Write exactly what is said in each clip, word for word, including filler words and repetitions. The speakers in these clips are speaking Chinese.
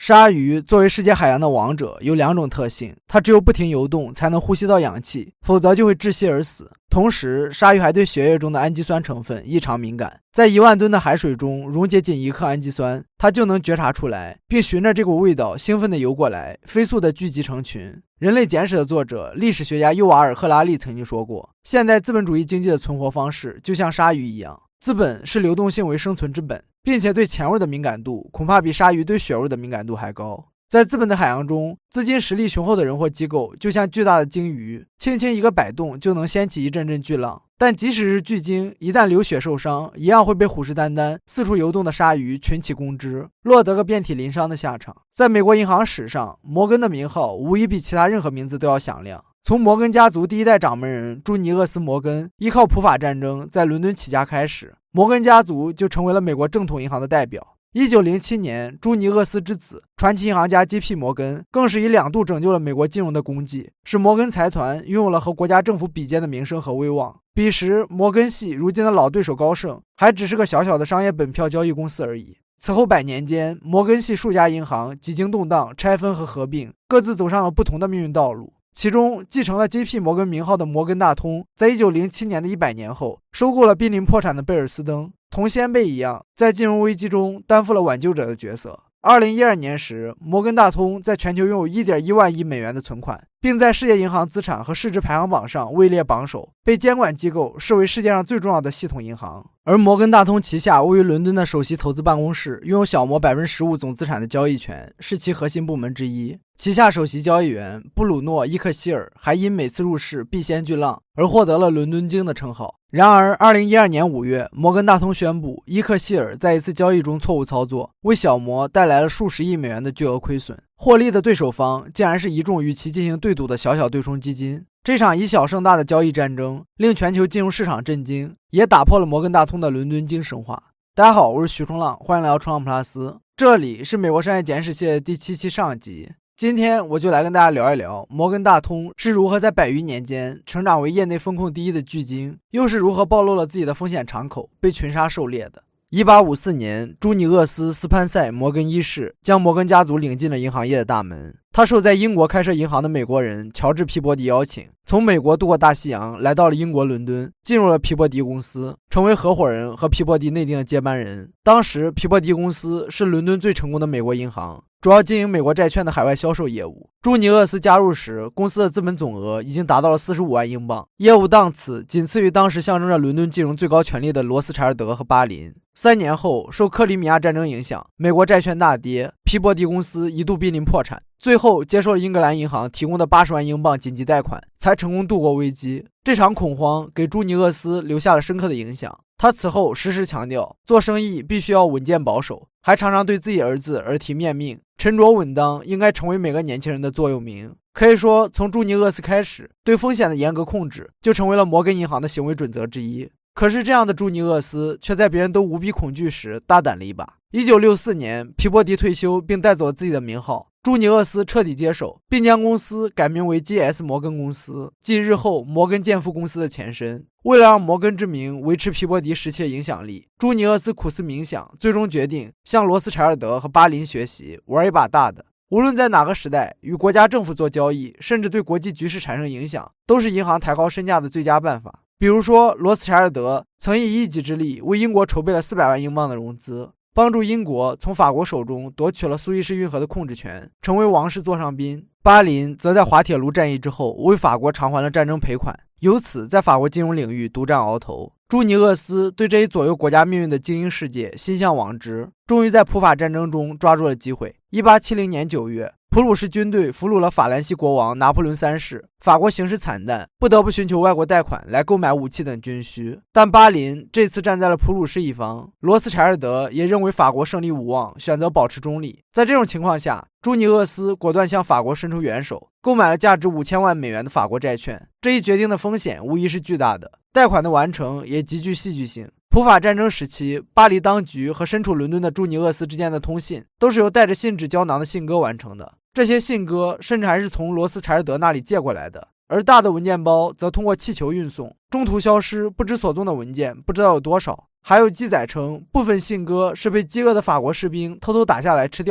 鲨鱼作为世界海洋的王者，有两种特性：它只有不停游动才能呼吸到氧气，否则就会窒息而死。同时，鲨鱼还对血液中的氨基酸成分异常敏感，在一万吨的海水中溶解仅一克氨基酸，它就能觉察出来，并循着这股味道兴奋地游过来，飞速地聚集成群。《人类简史》的作者、历史学家尤瓦尔·赫拉利曾经说过，现代资本主义经济的存活方式就像鲨鱼一样，资本是流动性为生存之本，并且对钱味的敏感度恐怕比鲨鱼对血味的敏感度还高。在资本的海洋中，资金实力雄厚的人或机构就像巨大的鲸鱼，轻轻一个摆动就能掀起一阵阵巨浪。但即使是巨鲸，一旦流血受伤，一样会被虎视眈眈、四处游动的鲨鱼群起攻之，落得个遍体鳞伤的下场。在美国银行史上，摩根的名号无疑比其他任何名字都要响亮。从摩根家族第一代掌门人朱尼厄斯·摩根依靠普法战争在伦敦起家开始，摩根家族就成为了美国正统银行的代表。一九零七年，朱尼厄斯之子传奇银行家 J P 摩根更是以两度拯救了美国金融的功绩，使摩根财团拥有了和国家政府比肩的名声和威望。彼时，摩根系如今的老对手高盛还只是个小小的商业本票交易公司而已。此后百年间，摩根系数家银行几经动荡、拆分和合并，各自走上了不同的命运道路。其中继承了 J P 摩根名号的摩根大通，在一九零七年的一百年后，收购了濒临破产的贝尔斯登，同先辈一样，在金融危机中担负了挽救者的角色。二零一二年时，摩根大通在全球拥有 一点一万亿美元的存款，并在世界银行资产和市值排行榜上位列榜首，被监管机构视为世界上最重要的系统银行。而摩根大通旗下位于伦敦的首席投资办公室拥有小摩 百分之十五 总资产的交易权，是其核心部门之一。旗下首席交易员布鲁诺·伊克希尔还因每次入市必先巨浪而获得了伦敦鲸的称号。然而二零一二年五月，摩根大通宣布伊克希尔在一次交易中错误操作，为小摩带来了数十亿美元的巨额亏损，获利的对手方竟然是一众与其进行对赌的小小对冲基金。这场以小胜大的交易战争令全球金融市场震惊，也打破了摩根大通的伦敦鲸神话。大家好，我是徐冲浪，欢迎来到冲浪 plus， 这里是美国商业简史系列第七期上集。今天我就来跟大家聊一聊摩根大通是如何在百余年间成长为业内风控第一的巨鲸，又是如何暴露了自己的风险敞口，被群杀狩猎的。一八五四年，朱尼厄斯·斯潘塞·摩根一世将摩根家族领进了银行业的大门。他受在英国开设银行的美国人乔治·皮伯迪邀请，从美国渡过大西洋，来到了英国伦敦，进入了皮伯迪公司，成为合伙人和皮伯迪内定的接班人。当时，皮伯迪公司是伦敦最成功的美国银行，主要经营美国债券的海外销售业务。朱尼厄斯加入时，公司的资本总额已经达到了四十五万英镑，业务档次仅次于当时象征着伦敦金融最高权力的罗斯柴尔德和巴林。三年后，受克里米亚战争影响，美国债券大跌，皮伯迪公司一度濒临破产，最后接受了英格兰银行提供的八十万英镑紧急贷款，才成功度过危机。这场恐慌给朱尼厄斯留下了深刻的影响，他此后时时强调做生意必须要稳健保守，还常常对自己儿子耳提面命，沉着稳当应该成为每个年轻人的座右铭。可以说，从朱尼厄斯开始，对风险的严格控制就成为了摩根银行的行为准则之一。可是这样的朱尼厄斯却在别人都无比恐惧时大胆了一把。一九六四年，皮伯迪退休并带走了自己的名号，朱尼厄斯彻底接手，并将公司改名为 J S 摩根公司，即日后摩根健夫公司的前身。为了让摩根之名维持皮伯迪时期的影响力，朱尼厄斯苦思冥想，最终决定向罗斯柴尔德和巴林学习，玩一把大的。无论在哪个时代，与国家政府做交易，甚至对国际局势产生影响，都是银行抬高身价的最佳办法。比如说，罗斯柴尔德曾以一己之力为英国筹备了四百万英镑的融资，帮助英国从法国手中夺取了苏伊士运河的控制权，成为王室座上宾。巴林则在滑铁卢战役之后为法国偿还了战争赔款，由此在法国金融领域独占鳌头。朱尼厄斯对这一左右国家命运的精英世界心向往之，终于在普法战争中抓住了机会。一八七零年九月，普鲁士军队俘虏了法兰西国王拿破仑三世，法国形势惨淡，不得不寻求外国贷款来购买武器等军需。但巴林这次站在了普鲁士一方，罗斯柴尔德也认为法国胜利无望，选择保持中立。在这种情况下，朱尼厄斯果断向法国伸出援手，购买了价值五千万美元的法国债券。这一决定的风险无疑是巨大的，贷款的完成也极具戏剧性。普法战争时期，巴黎当局和身处伦敦的朱尼厄斯之间的通信都是由带着信纸胶囊的信鸽完成的，这些信鸽甚至还是从罗斯柴尔德那里借过来的。而大的文件包则通过气球运送，中途消失不知所踪的文件不知道有多少。还有记载称，部分信鸽是被饥饿的法国士兵偷偷打下来吃掉了。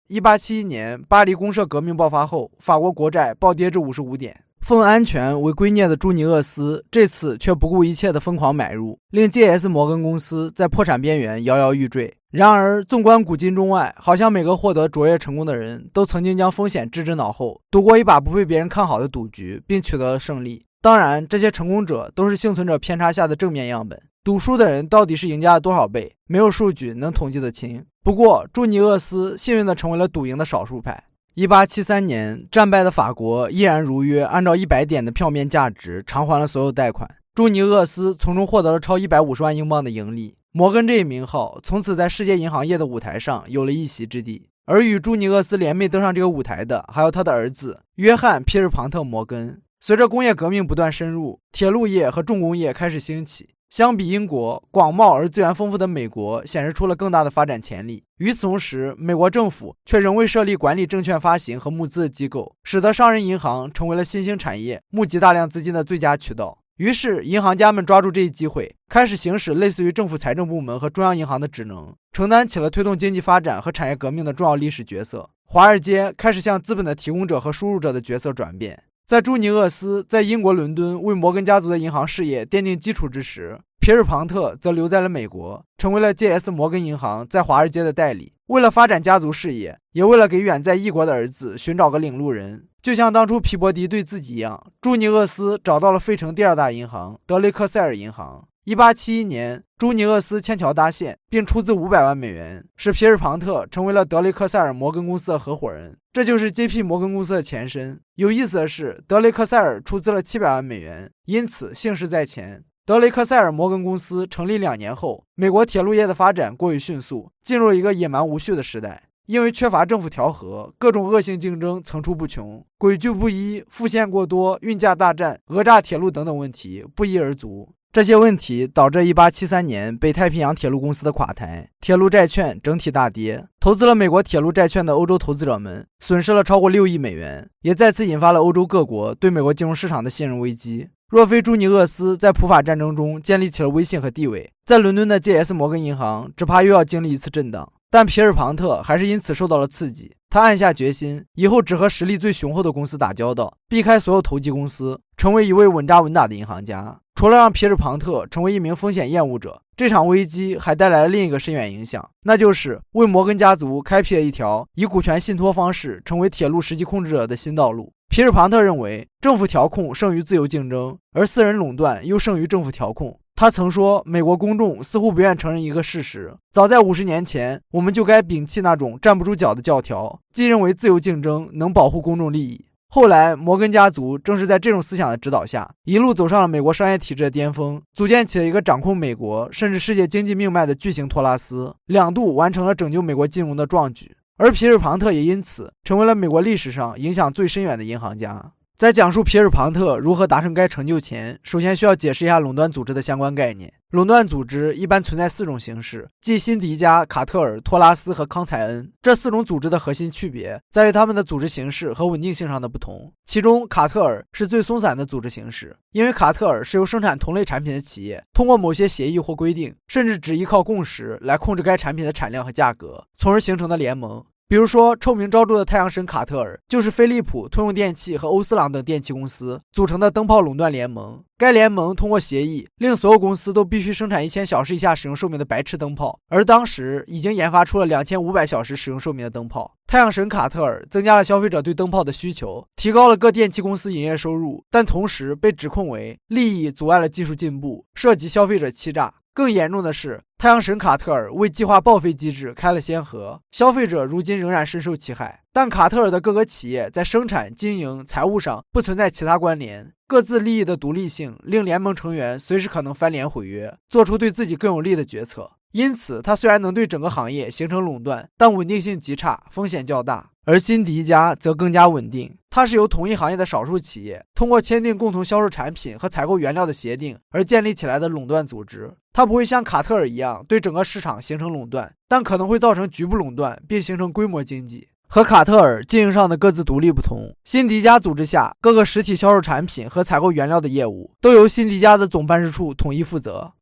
一八七一年巴黎公社革命爆发后，法国国债暴跌至五十五点。奉安全为圭臬的朱尼厄斯这次却不顾一切的疯狂买入，令 J S 摩根公司在破产边缘摇摇欲坠。然而纵观古今中外，好像每个获得卓越成功的人都曾经将风险置之脑后，赌过一把不被别人看好的赌局，并取得了胜利。当然，这些成功者都是幸存者偏差下的正面样本，赌输的人到底是赢家的多少倍，没有数据能统计得清。不过朱尼厄斯幸运地成为了赌赢的少数派。一八七三年，战败的法国依然如约按照一百点的票面价值偿还了所有贷款，朱尼厄斯从中获得了超一百五十万英镑的盈利。摩根这一名号从此在世界银行业的舞台上有了一席之地。而与朱尼厄斯联袂登上这个舞台的还有他的儿子约翰·皮尔庞特·摩根。随着工业革命不断深入，铁路业和重工业开始兴起，相比英国，广袤而资源丰富的美国显示出了更大的发展潜力。与此同时，美国政府却仍未设立管理证券发行和募资的机构，使得商人银行成为了新兴产业募集大量资金的最佳渠道。于是银行家们抓住这一机会，开始行使类似于政府财政部门和中央银行的职能，承担起了推动经济发展和产业革命的重要历史角色。华尔街开始向资本的提供者和输入者的角色转变。在朱尼厄斯在英国伦敦为摩根家族的银行事业奠定基础之时，皮尔庞特则留在了美国，成为了 J S 摩根银行在华尔街的代理。为了发展家族事业，也为了给远在异国的儿子寻找个领路人，就像当初皮伯迪对自己一样，朱尼厄斯找到了费城第二大银行德雷克塞尔银行。一八七一年，朱尼厄斯牵桥搭线，并出资五百万美元，使皮尔庞特成为了德雷克塞尔摩根公司的合伙人，这就是 J P 摩根公司的前身。有意思的是，德雷克塞尔出资了七百万美元，因此姓氏在前。德雷克塞尔摩根公司成立两年后，美国铁路业的发展过于迅速，进入了一个野蛮无序的时代。因为缺乏政府调和，各种恶性竞争层出不穷，轨距不一、复线过多、运价大战、讹诈铁路等等问题不一而足。这些问题导致一八七三年北太平洋铁路公司的垮台，铁路债券整体大跌。投资了美国铁路债券的欧洲投资者们损失了超过六亿美元，也再次引发了欧洲各国对美国金融市场的信任危机。若非朱尼厄斯在普法战争中建立起了威信和地位，在伦敦的 J S 摩根银行只怕又要经历一次震荡。但皮尔庞特还是因此受到了刺激，他暗下决心，以后只和实力最雄厚的公司打交道，避开所有投机公司，成为一位稳扎稳打的银行家。除了让皮尔庞特成为一名风险厌恶者，这场危机还带来了另一个深远影响，那就是为摩根家族开辟了一条以股权信托方式成为铁路实际控制者的新道路。皮尔庞特认为，政府调控胜于自由竞争，而私人垄断又胜于政府调控。他曾说，美国公众似乎不愿承认一个事实，早在五十年前，我们就该摒弃那种站不住脚的教条，即认为自由竞争能保护公众利益。后来摩根家族正是在这种思想的指导下，一路走上了美国商业体制的巅峰，组建起了一个掌控美国甚至世界经济命脉的巨型托拉斯，两度完成了拯救美国金融的壮举。而皮尔庞特也因此成为了美国历史上影响最深远的银行家。在讲述皮尔庞特如何达成该成就前，首先需要解释一下垄断组织的相关概念。垄断组织一般存在四种形式，即辛迪加、卡特尔、托拉斯和康采恩。这四种组织的核心区别在于他们的组织形式和稳定性上的不同。其中卡特尔是最松散的组织形式，因为卡特尔是由生产同类产品的企业通过某些协议或规定，甚至只依靠共识来控制该产品的产量和价格，从而形成的联盟。比如说，臭名昭著的太阳神卡特尔就是飞利浦、通用电气和欧司朗等电气公司组成的灯泡垄断联盟。该联盟通过协议令所有公司都必须生产一千小时以下使用寿命的白炽灯泡，而当时已经研发出了两千五百小时使用寿命的灯泡。太阳神卡特尔增加了消费者对灯泡的需求，提高了各电气公司营业收入，但同时被指控为利益阻碍了技术进步，涉及消费者欺诈。更严重的是，太阳神卡特尔为计划报废机制开了先河，消费者如今仍然深受其害。但卡特尔的各个企业在生产、经营、财务上不存在其他关联，各自利益的独立性令联盟成员随时可能翻脸毁约，做出对自己更有利的决策。因此，它虽然能对整个行业形成垄断，但稳定性极差，风险较大。而辛迪加则更加稳定，它是由同一行业的少数企业通过签订共同销售产品和采购原料的协定而建立起来的垄断组织。它不会像卡特尔一样对整个市场形成垄断，但可能会造成局部垄断，并形成规模经济。和卡特尔经营上的各自独立不同，辛迪加组织下各个实体销售产品和采购原料的业务都由辛迪加的总办事处统一负责。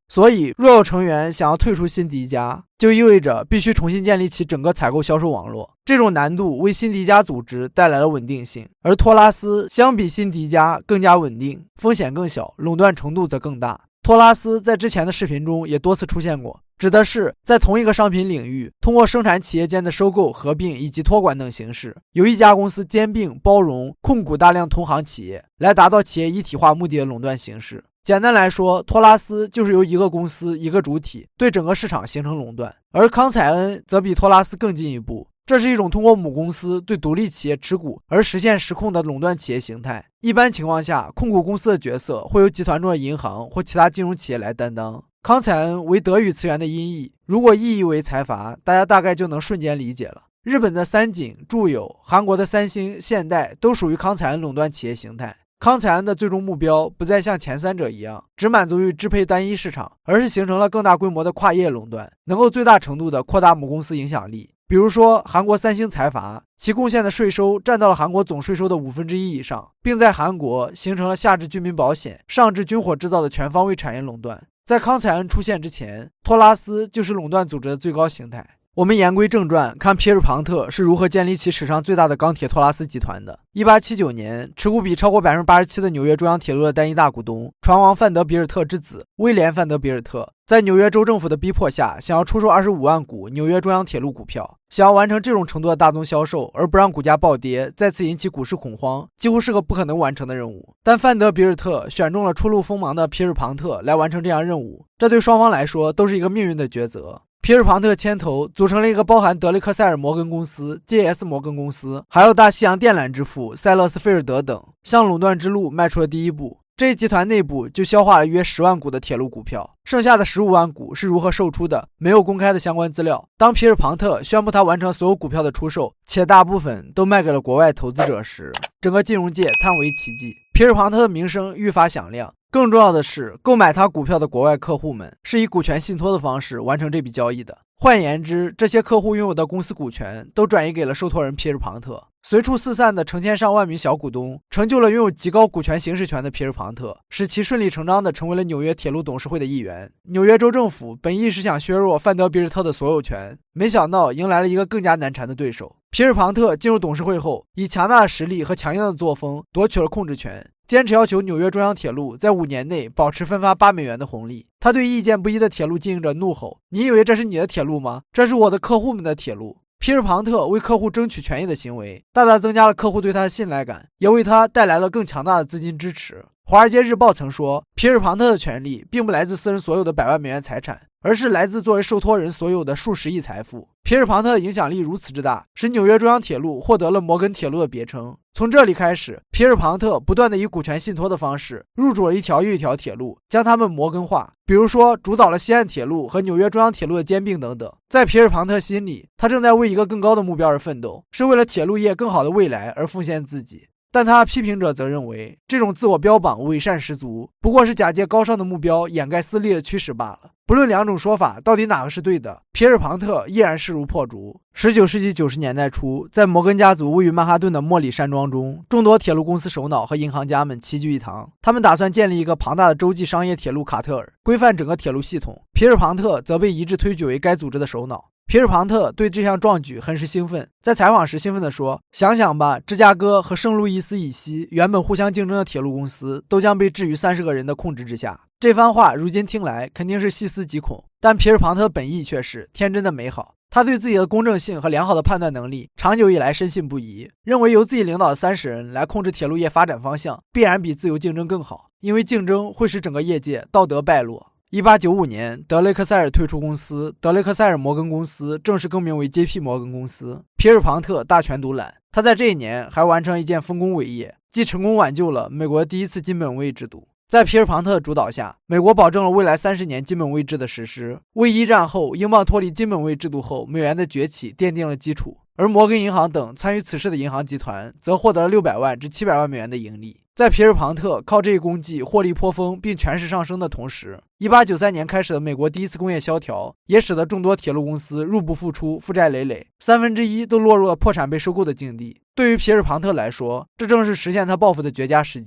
所以若有成员想要退出新迪加，就意味着必须重新建立起整个采购销售网络。这种难度为新迪加组织带来了稳定性，而托拉斯相比新迪加更加稳定，风险更小，垄断程度则更大。托拉斯在之前的视频中也多次出现过，指的是在同一个商品领域，通过生产企业间的收购、合并以及托管等形式，由一家公司兼并、包容、控股大量同行企业，来达到企业一体化目的的垄断形式。简单来说，托拉斯就是由一个公司、一个主体对整个市场形成垄断，而康采恩则比托拉斯更进一步。这是一种通过母公司对独立企业持股而实现实控的垄断企业形态。一般情况下，控股公司的角色会由集团中的银行或其他金融企业来担当。康采恩为德语词源的音译，如果意译为财阀，大家大概就能瞬间理解了。日本的三井、住友，韩国的三星、现代都属于康采恩垄断企业形态。康采恩的最终目标不再像前三者一样只满足于支配单一市场，而是形成了更大规模的跨业垄断，能够最大程度地扩大母公司影响力。比如说韩国三星财阀，其贡献的税收占到了韩国总税收的五分之一以上，并在韩国形成了下至居民保险、上至军火制造的全方位产业垄断。在康采恩出现之前，托拉斯就是垄断组织的最高形态。我们言归正传，看皮尔庞特是如何建立起史上最大的钢铁托拉斯集团的。一八七九年，持股比超过 百分之八十七 的纽约中央铁路的单一大股东船王范德比尔特之子威廉范德比尔特，在纽约州政府的逼迫下，想要出售二十五万股纽约中央铁路股票。想要完成这种程度的大宗销售而不让股价暴跌，再次引起股市恐慌，几乎是个不可能完成的任务。但范德比尔特选中了初露锋芒的皮尔庞特来完成这项任务，这对双方来说都是一个命运的抉择。皮尔庞特牵头组成了一个包含德雷克塞尔摩根公司、J S 摩根公司，还有大西洋电缆之父塞勒斯菲尔德等，向垄断之路迈出了第一步。这一集团内部就消化了约十万股的铁路股票，剩下的十五万股是如何售出的，没有公开的相关资料。当皮尔庞特宣布他完成所有股票的出售，且大部分都卖给了国外投资者时，整个金融界叹为奇迹。皮尔庞特的名声愈发响亮，更重要的是，购买他股票的国外客户们是以股权信托的方式完成这笔交易的。换言之，这些客户拥有的公司股权都转移给了受托人皮尔庞特。随处四散的成千上万名小股东，成就了拥有极高股权行使权的皮尔庞特，使其顺理成章地成为了纽约铁路董事会的一员。纽约州政府本意是想削弱范德比尔特的所有权，没想到迎来了一个更加难缠的对手。皮尔庞特进入董事会后，以强大的实力和强硬的作风夺取了控制权，坚持要求纽约中央铁路在五年内保持分发八美元的红利。他对意见不一的铁路经营者怒吼：“你以为这是你的铁路吗？这是我的客户们的铁路！”皮尔庞特为客户争取权益的行为，大大增加了客户对他的信赖感，也为他带来了更强大的资金支持。《华尔街日报》曾说，皮尔庞特的权利并不来自私人所有的百万美元财产，而是来自作为受托人所有的数十亿财富。皮尔庞特的影响力如此之大，使纽约中央铁路获得了摩根铁路的别称。从这里开始，皮尔庞特不断地以股权信托的方式入主了一条又一条铁路，将它们摩根化。比如说，主导了西岸铁路和纽约中央铁路的兼并等等。在皮尔庞特心里，他正在为一个更高的目标而奋斗，是为了铁路业更好的未来而奉献自己。但他批评者则认为，这种自我标榜伪善十足，不过是假借高尚的目标掩盖私利的驱使罢了。不论两种说法到底哪个是对的，皮尔庞特依然势如破竹。十九世纪九十年代初，在摩根家族位于曼哈顿的莫里山庄中，众多铁路公司首脑和银行家们齐聚一堂，他们打算建立一个庞大的洲际商业铁路卡特尔，规范整个铁路系统。皮尔庞特则被一致推举为该组织的首脑。皮尔庞特对这项壮举很是兴奋，在采访时兴奋地说：“想想吧，芝加哥和圣路易斯以西原本互相竞争的铁路公司都将被置于三十个人的控制之下。”这番话如今听来肯定是细思极恐，但皮尔庞特本意却是天真的美好。他对自己的公正性和良好的判断能力长久以来深信不疑，认为由自己领导的三十人来控制铁路业发展方向必然比自由竞争更好，因为竞争会使整个业界道德败落。一八九五年，德雷克塞尔退出公司，德雷克塞尔摩根公司正式更名为 J P 摩根公司。皮尔庞特大权独揽，他在这一年还完成一件丰功伟业，即成功挽救了美国第一次金本位制度。在皮尔庞特的主导下，美国保证了未来三十年金本位制的实施，为一战后英镑脱离金本位制度后美元的崛起奠定了基础。而摩根银行等参与此事的银行集团则获得了六百万至七百万美元的盈利。在皮尔庞特靠这一功绩获利颇丰并权势上升的同时，一八九三年开始的美国第一次工业萧条也使得众多铁路公司入不敷出，负债累累，三分之一都落入了破产被收购的境地。对于皮尔庞特来说，这正是实现他抱负的绝佳时机。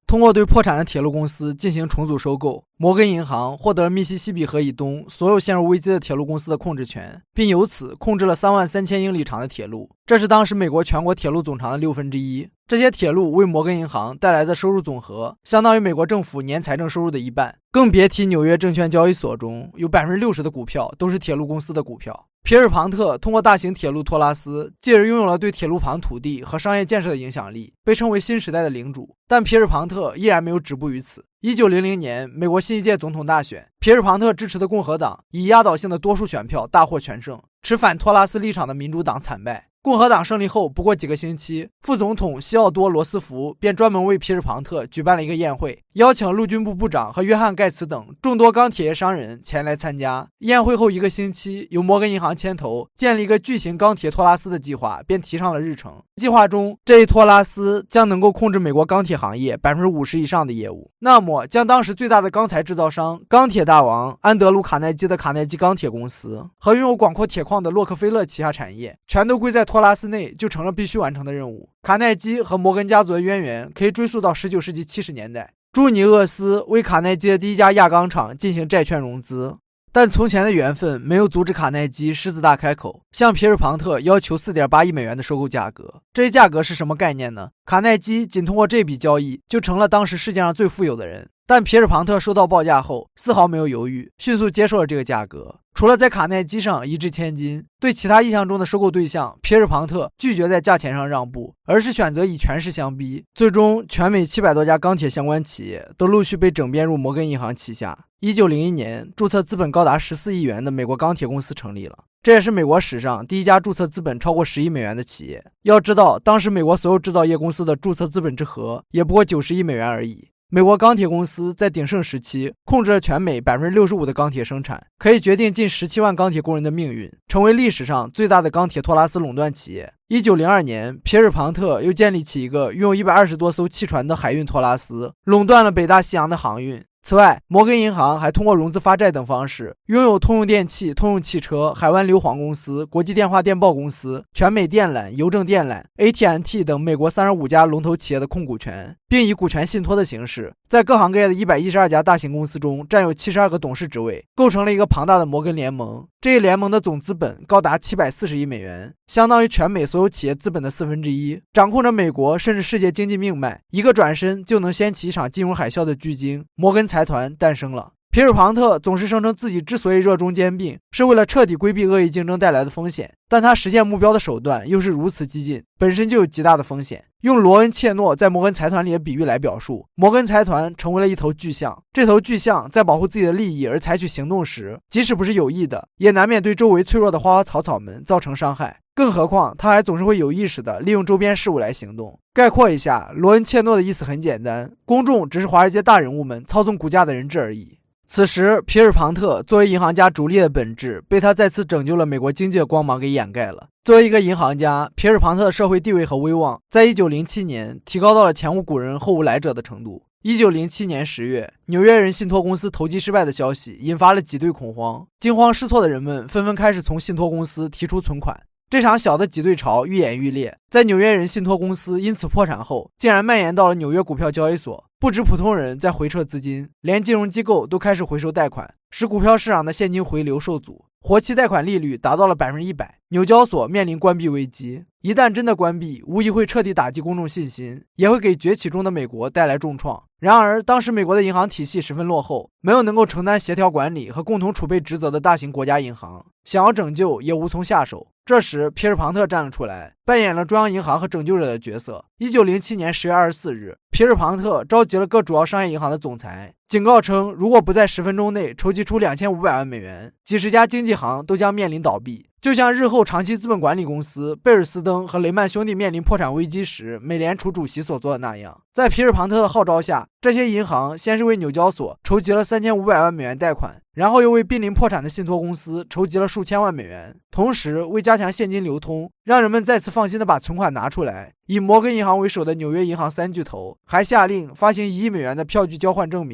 通过对破产的铁路公司进行重组收购，摩根银行获得了密西西比河以东所有陷入危机的铁路公司的控制权，并由此控制了三万三千英里长的铁路，这是当时美国全国铁路总长的六分之一。这些铁路为摩根银行带来的收入总和相当于美国政府年财政收入的一半，更别提纽约证券交易所中有 百分之六十 的股票都是铁路公司的股票。皮尔庞特通过大型铁路托拉斯，继而拥有了对铁路旁土地和商业建设的影响力，被称为新时代的领主。但皮尔庞特依然没有止步于此。一九零零年，美国新一届总统大选，皮尔庞特支持的共和党以压倒性的多数选票大获全胜，持反托拉斯立场的民主党惨败。共和党胜利后不过几个星期，副总统西奥多·罗斯福便专门为皮尔庞特举办了一个宴会，邀请陆军部部长和约翰·盖茨等众多钢铁业商人前来参加。宴会后一个星期，由摩根银行牵头建立一个巨型钢铁托拉斯的计划便提上了日程。计划中，这一托拉斯将能够控制美国钢铁行业 百分之五十 以上的业务，那么将当时最大的钢材制造商钢铁大王安德鲁·卡耐基的卡耐基钢铁公司和拥有广阔铁矿的洛克菲勒旗下产业全都归在托拉斯内，就成了必须完成的任务。卡耐基和摩根家族的渊源可以追溯到十九世纪七十年代，朱尼厄斯为卡耐基的第一家轧钢厂进行债券融资，但从前的缘分没有阻止卡耐基狮子大开口，向皮尔庞特要求 四点八亿美元的收购价格。这一价格是什么概念呢？卡耐基仅通过这笔交易就成了当时世界上最富有的人。但皮尔庞特收到报价后丝毫没有犹豫，迅速接受了这个价格。除了在卡耐基上一掷千金，对其他印象中的收购对象，皮尔庞特拒绝在价钱上让步，而是选择以权势相逼。最终，全美七百多家钢铁相关企业都陆续被整编入摩根银行旗下。一九零一年，注册资本高达十四亿元的美国钢铁公司成立了，这也是美国史上第一家注册资本超过十亿美元的企业。要知道，当时美国所有制造业公司的注册资本之和也不过九十亿美元而已。美国钢铁公司在鼎盛时期控制了全美 百分之六十五 的钢铁生产，可以决定近十七万钢铁工人的命运，成为历史上最大的钢铁托拉斯垄断企业。一九零二年，皮尔庞特又建立起一个拥有一百二十多艘汽船的海运托拉斯，垄断了北大西洋的航运。此外，摩根银行还通过融资发债等方式，拥有通用电气、通用汽车、海湾硫磺公司、国际电话电报公司、全美电缆、邮政电缆、A T and T 等美国三十五家龙头企业的控股权，并以股权信托的形式，在各行各业的一百一十二家大型公司中占有七十二个董事职位，构成了一个庞大的摩根联盟。这一联盟的总资本高达七百四十亿美元，相当于全美所有企业资本的四分之一，掌控着美国甚至世界经济命脉，一个转身就能掀起一场金融海啸的巨鲸摩根财团诞生了。皮尔庞特总是声称自己之所以热衷兼并，是为了彻底规避恶意竞争带来的风险，但他实现目标的手段又是如此激进，本身就有极大的风险。用罗恩·切诺在摩根财团里的比喻来表述，摩根财团成为了一头巨象，这头巨象在保护自己的利益而采取行动时，即使不是有意的，也难免对周围脆弱的花花草草们造成伤害，更何况他还总是会有意识地利用周边事物来行动。概括一下，罗恩·切诺的意思很简单，公众只是华尔街大人物们操纵股价的人质而已。此时，皮尔庞特作为银行家逐利的本质被他再次拯救了美国经济的光芒给掩盖了。作为一个银行家，皮尔庞特的社会地位和威望在一九零七年提高到了前无古人后无来者的程度。一九零七年十月，纽约人信托公司投机失败的消息引发了挤兑恐慌，惊慌失措的人们纷纷开始从信托公司提出存款。这场小的挤兑潮愈演愈烈，在纽约人信托公司因此破产后，竟然蔓延到了纽约股票交易所。不止普通人在回撤资金，连金融机构都开始回收贷款，使股票市场的现金回流受阻，活期贷款利率达到了 百分之百， 纽交所面临关闭危机。一旦真的关闭，无疑会彻底打击公众信心，也会给崛起中的美国带来重创。然而，当时美国的银行体系十分落后，没有能够承担协调管理和共同储备职责的大型国家银行，想要拯救也无从下手。这时，皮尔庞特站了出来，扮演了中央银行和拯救者的角色。一九零七年十月二十四日，皮尔庞特召集了各主要商业银行的总裁，警告称，如果不在十分钟内筹集出两千五百万美元，几十家经纪行都将面临倒闭。就像日后长期资本管理公司贝尔斯登和雷曼兄弟面临破产危机时，美联储主席所做的那样。在皮尔庞特的号召下，这些银行先是为纽交所筹集了三千五百万美元贷款，然后又为濒临破产的信托公司筹集了数千万美元，同时为加强现金流通，让人们再次放心地把存款拿出来，以摩根银行为首的纽约银行三巨头还下令发行一亿美元的票据交换证明，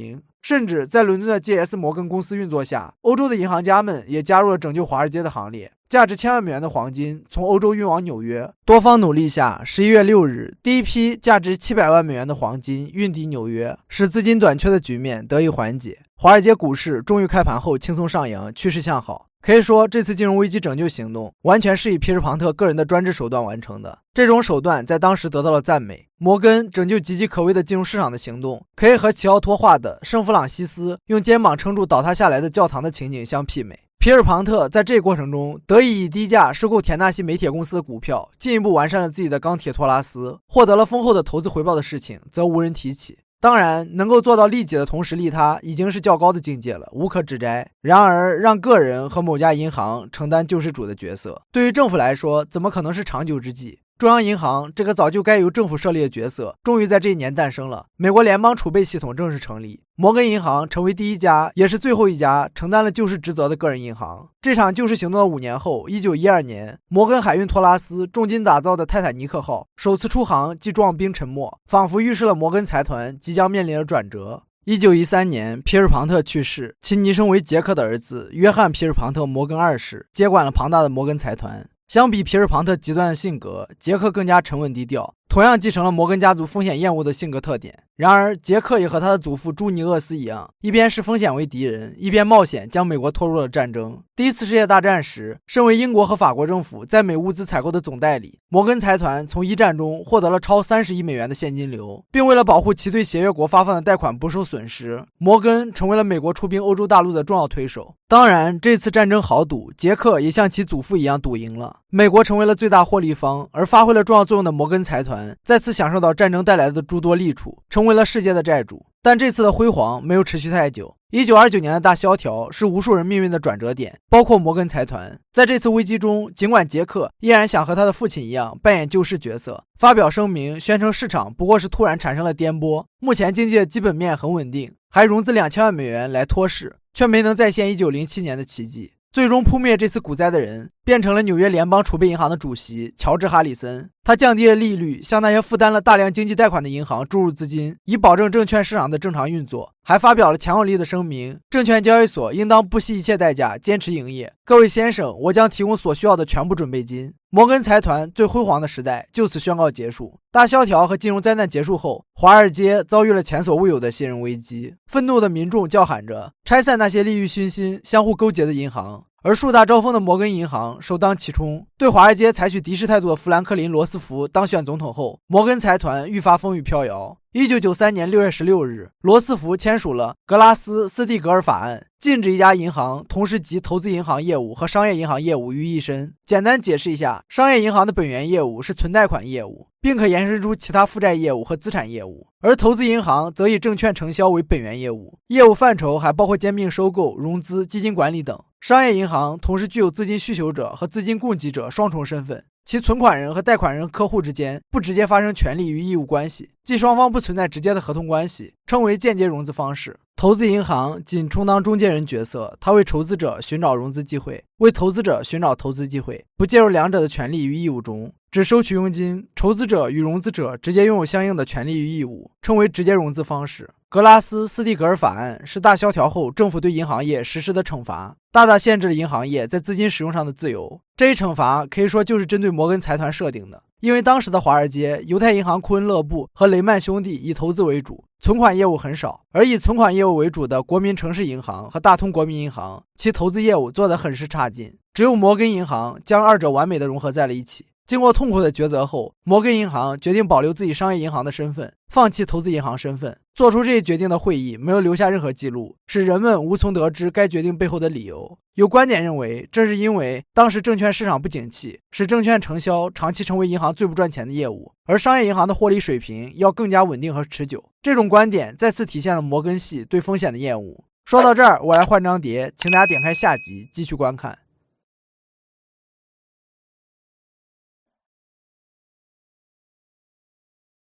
甚至在伦敦的 J S 摩根公司运作下，欧洲的银行家们也加入了拯救华尔街的行列。价值千万美元的黄金从欧洲运往纽约，多方努力下，十一月六日，第一批价值七百万美元的黄金运抵纽约，使资金短缺的局面得以缓解。华尔街股市终于开盘后轻松上扬，趋势向好。可以说，这次金融危机拯救行动完全是以皮尔庞特个人的专制手段完成的。这种手段在当时得到了赞美。摩根拯救岌岌可危的金融市场的行动，可以和齐奥托画的圣弗朗西斯用肩膀撑住倒塌下来的教堂的情景相媲美。皮尔庞特在这个过程中得以以低价收购田纳西煤铁公司的股票，进一步完善了自己的钢铁托拉斯，获得了丰厚的投资回报的事情则无人提起。当然，能够做到利己的同时利他，已经是较高的境界了，无可指摘。然而，让个人和某家银行承担救世主的角色，对于政府来说，怎么可能是长久之计？中央银行这个早就该由政府设立的角色，终于在这一年诞生了。美国联邦储备系统正式成立，摩根银行成为第一家，也是最后一家承担了救市职责的个人银行。这场救市行动的五年后，一九一二年，摩根海运托拉斯重金打造的泰坦尼克号首次出航即撞冰沉没，仿佛预示了摩根财团即将面临的转折。一九一三年，皮尔庞特去世，其昵称为杰克的儿子约翰·皮尔庞特·摩根二世接管了庞大的摩根财团。相比皮尔庞特极端的性格，杰克更加沉稳低调，同样继承了摩根家族风险厌恶的性格特点。然而，杰克也和他的祖父朱尼厄斯一样，一边视风险为敌人，一边冒险将美国拖入了战争。第一次世界大战时，身为英国和法国政府在美物资采购的总代理，摩根财团从一战中获得了超三十亿美元的现金流，并为了保护其对协约国发放的贷款不受损失，摩根成为了美国出兵欧洲大陆的重要推手。当然，这次战争豪赌，杰克也像其祖父一样赌赢了，美国成为了最大获利方，而发挥了重要作用的摩根财团再次享受到战争带来的诸多利处，成为了世界的债主。但这次的辉煌没有持续太久。一九二九年的大萧条是无数人命运的转折点，包括摩根财团。在这次危机中，尽管杰克依然想和他的父亲一样扮演救世角色，发表声明宣称市场不过是突然产生了颠簸，目前经济的基本面很稳定，还融资两千万美元来托市，却没能再现一九零七年的奇迹。最终扑灭这次股灾的人变成了纽约联邦储备银行的主席乔治·哈里森。他降低了利率，向那些负担了大量经济贷款的银行注入资金，以保证证券市场的正常运作，还发表了强有力的声明：证券交易所应当不惜一切代价坚持营业。各位先生，我将提供所需要的全部准备金。摩根财团最辉煌的时代就此宣告结束。大萧条和金融灾难结束后，华尔街遭遇了前所未有的信任危机，愤怒的民众叫喊着拆散那些利欲熏心、相互勾结的银行。而树大招风的摩根银行首当其冲，对华尔街采取敌视态度的富兰克林·罗斯福当选总统后，摩根财团愈发风雨飘摇。一九九三年六月十六日，罗斯福签署了格拉斯斯蒂格尔法案，禁止一家银行同时集投资银行业务和商业银行业务于一身。简单解释一下，商业银行的本源业务是存贷款业务，并可延伸出其他负债业务和资产业务，而投资银行则以证券承销为本源业务，业务范畴还包括兼并收购、融资、基金管理等。商业银行同时具有资金需求者和资金供给者双重身份，其存款人和贷款人客户之间不直接发生权利与义务关系，即双方不存在直接的合同关系，称为间接融资方式。投资银行仅充当中介人角色，它为筹资者寻找融资机会，为投资者寻找投资机会，不介入两者的权利与义务中，只收取佣金。筹资者与融资者直接拥有相应的权利与义务，称为直接融资方式。格拉斯斯蒂格尔法案是大萧条后政府对银行业实施的惩罚，大大限制了银行业在资金使用上的自由。这一惩罚可以说就是针对摩根财团设定的，因为当时的华尔街，犹太银行库恩勒布和雷曼兄弟以投资为主，存款业务很少，而以存款业务为主的国民城市银行和大通国民银行，其投资业务做得很是差劲，只有摩根银行将二者完美的融合在了一起。经过痛苦的抉择后，摩根银行决定保留自己商业银行的身份，放弃投资银行身份。做出这一决定的会议没有留下任何记录，使人们无从得知该决定背后的理由。有观点认为，这是因为当时证券市场不景气，使证券承销长期成为银行最不赚钱的业务，而商业银行的获利水平要更加稳定和持久。这种观点再次体现了摩根系对风险的厌恶。说到这儿，我来换张碟，请大家点开下集继续观看。